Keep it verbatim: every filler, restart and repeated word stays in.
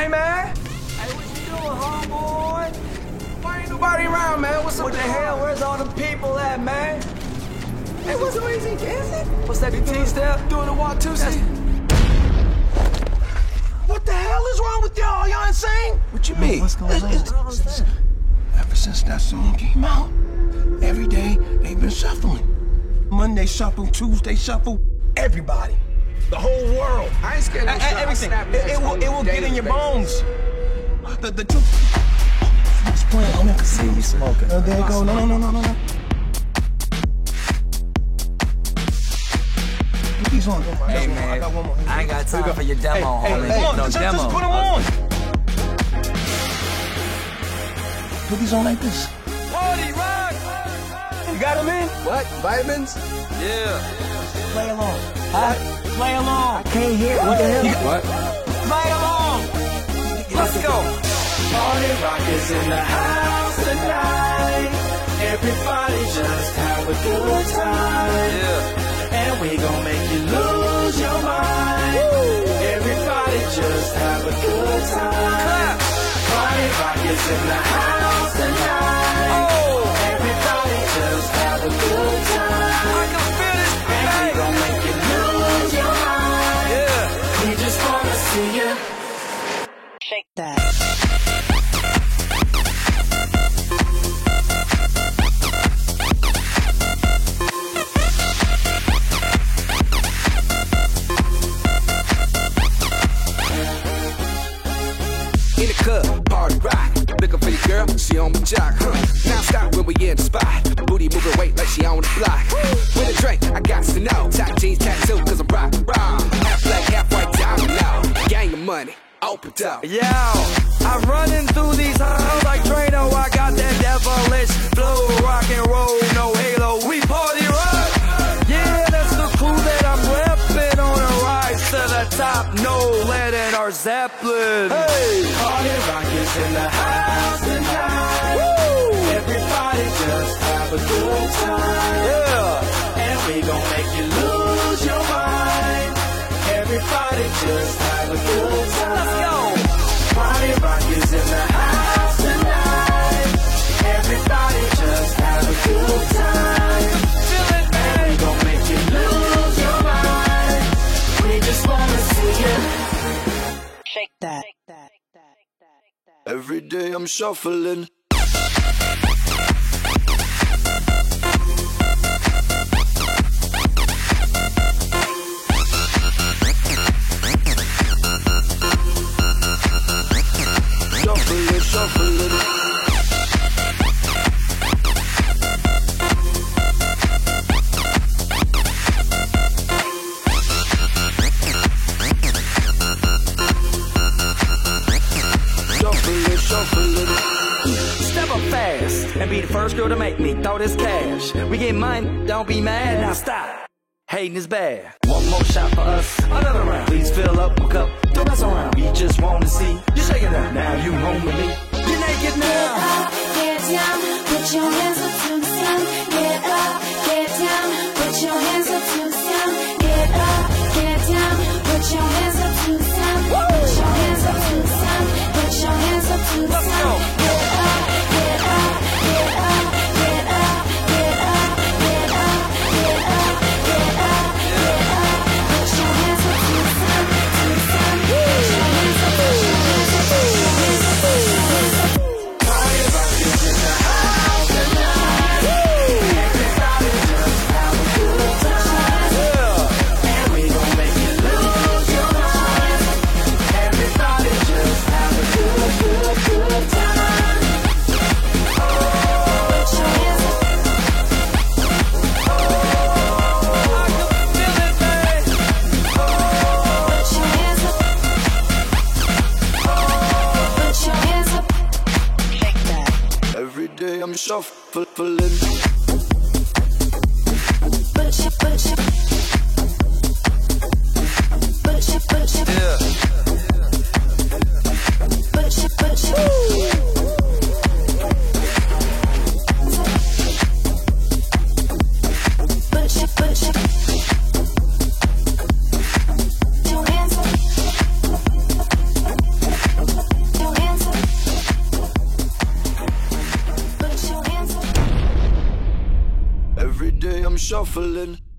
Hey, man. Hey, what you doing, homeboy? Why ain't nobody around, man? What's up? What the hell? Where's all the people at, man? Hey, what's the easy dancing? What's that, the T-step? Doing the Watusi? What the hell is wrong with y'all? Y'all insane? What you mean? What's going on? It's, it's, it's, ever since that song came out, every day they've been shuffling. Monday shuffle, Tuesday shuffle, everybody. The whole world. I ain't scared of no everything. It, it will, it will get in your bones. The, the truth. It's playing. I can see you smoking. Oh, there you go. No, no, no, no, no, no. Put these on. Hey, man. I, got one more. I ain't got time for your demo, hey, homie. Hey, hey, no just, demo. Just put them on. Put these on like this. Party rock! You got them in? What? Vitamins? Yeah. Play along. Huh? Play along. I can't hear. What the hell? What? Play along. Let's go. Party rock is in the house tonight. Everybody just have a good time. Yeah. And we gon' make you lose your mind. Woo. Everybody just have a good time. Clap. Party rock is in the house tonight. Oh. Everybody just have a good time. I can feel this, and we gon' make you lose your mind. Yeah. We just wanna see you shake that. In the club, party rock. Looking for your girl, she on my jock, huh? Now stop when we in the spot. Booty moving weight like she on the block. With a drink, I got to know. Tight jeans, tattoo, cause I'm rock, rock. Half black, half white, diamond now. Gang of money, open up. Yo, I'm running through these halls like Drano. I got that devilish flow, rock and roll, no halo. We party rock. Yeah, that's the crew that I'm repping on a rise to the top. No lead in our Zeppelin. Hey, party rock is in the house tonight. Woo. Everybody just have a good time. Yeah, and we gon' make you lose your mind. Everybody just have a good time. Let's go. Party rock is in the house tonight. Everybody just have a good time. Feel it, man. And we gon' make you lose your mind. We just wanna see you shake that. Every day I'm shuffling. Shuffling, shuffling. Shuffling, shuffling. Step up fast and be the first girl to make me throw this cash. We get money, don't be mad, now stop. Hating is bad. One more shot for us, another round. Please fill up my cup, don't mess around. We just wanna see you shake it up. Now you home with me, you're naked now. Get up, get down, put your hands up to the sound. Get up, get down, put your hands up to the sound. Get up, get down, put your hands up to the sound. Put your hands up to the sound. Put your hands up to the sound. Get up, get up, get up, get up, get up, get up, get up, get up, get up. Put your hands up to the sound, to the sound. Put your hands up, put your hands up, put your hands up, put your hands up. Party rock is in the house tonight. Everybody just have a good time. And we gon' make you lose your mind. Everybody just have a good, good, good time. Oh, Put your hands up. I can feel it, man. Put your hands up. Put your hands up. Shake that. Every day I'm shuffling. Put your, put your, put your, put your, Yeah. put your, put your. Put your, put your. Your hands up. day I'm shuffling.